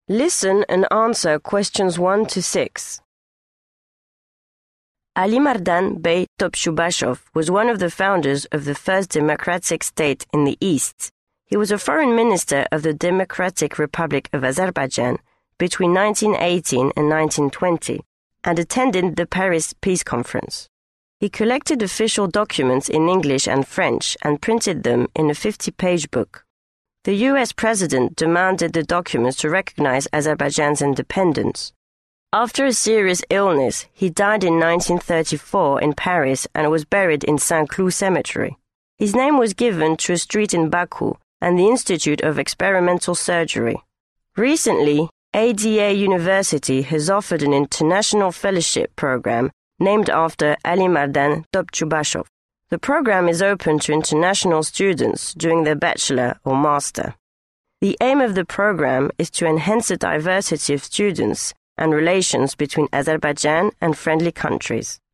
Listen and answer questions 1 to 6. Alimardan Bey Topçubaşov was one of the founders of the first democratic state in the East. He was a foreign minister of the Democratic Republic of Azerbaijan between 1918 and 1920 and attended the Paris Peace Conference. He collected official documents in English and French and printed them in a 50-page book. The U.S. president demanded the documents to recognize Azerbaijan's independence. After a serious illness, he died in 1934 in Paris and was buried in Saint-Cloud Cemetery. His name was given to a street in Baku and the Institute of Experimental Surgery. Recently, ADA University has offered an international fellowship program named after Alimardan Topçubaşov. The program is open to international students doing their bachelor or master. The aim of the program is to enhance the diversity of students and relations between Azerbaijan and friendly countries.